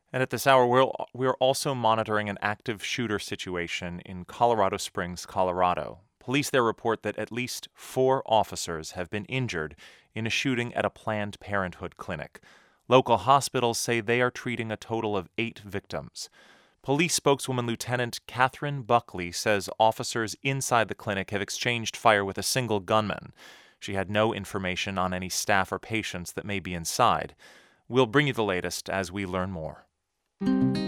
And at this hour, we're also monitoring an active shooter situation in Colorado Springs, Colorado. Police there report that at least 4 officers have been injured in a shooting at a Planned Parenthood clinic. Local hospitals say they are treating a total of 8 victims. Police spokeswoman Lieutenant Catherine Buckley says officers inside the clinic have exchanged fire with a single gunman. She had no information on any staff or patients that may be inside. We'll bring you the latest as we learn more.